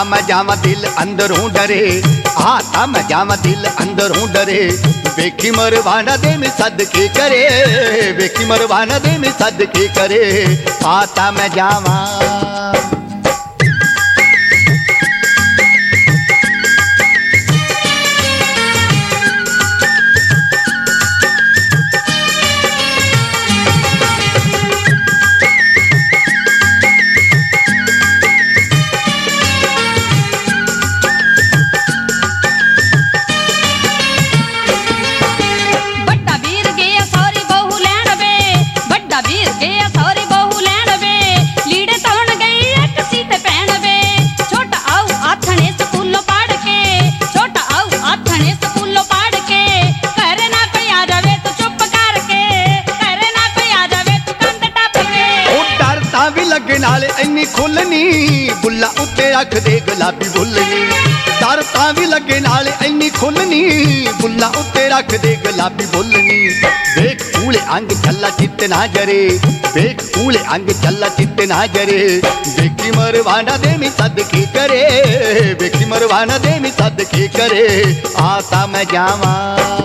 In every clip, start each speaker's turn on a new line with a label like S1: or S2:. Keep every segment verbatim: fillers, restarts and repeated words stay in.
S1: आता मैं जावा दिल अंदरों डरे, आता मैं जावा दिल अंदरों डरे। वेखी मरवाना दे में सदके करे, वेखी मरवाना दे में सदके करे। आता मैं जावा नाले इन्नी खुलनी बुल्ला उत्ते रख दे गुलाबी बुलनी। डर तां भी लगे नाले इन्नी खुलनी बुल्ला उत्ते रख दे गुलाबी बुलनी। वेख कूले अंग चला चित्त ना जरे, वेख कूले अंग चला चित्त ना जरे। वेखी मरवाना दे में सदके करे, वेखी मरवाना दे में सदके करे। आता मैं जावा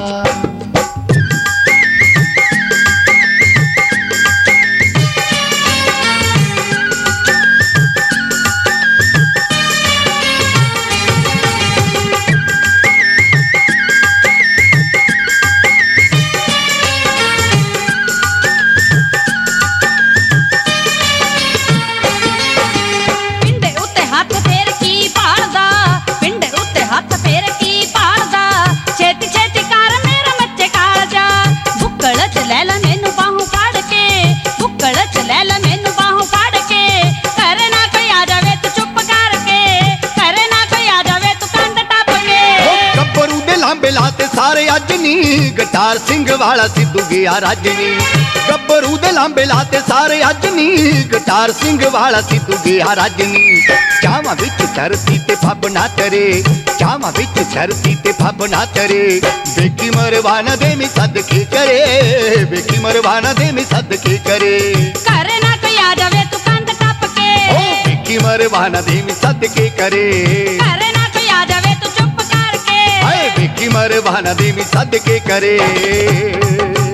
S1: लाते सारे अज नी। गटार सिंह वाला सिद्धू गया रजनी। गब्बरू दे लांबे लाते सारे अज नी। गटार सिंह वाला सिद्धू गया रजनी। चावां विच धरती ते फब ना तरे, चावां विच धरती ते फब ना तरे। वेखी मरवाना दे में सदके करे, वेखी मरवाना दे में सदके करे।
S2: करे ना कोई आ जावे तू कंध टप के,
S1: ओ वेखी मरवाना दे में सदके करे।
S2: करे ना कोई आ जावे तू चुप करके,
S1: वेखी मरवाना दे में सदके करे।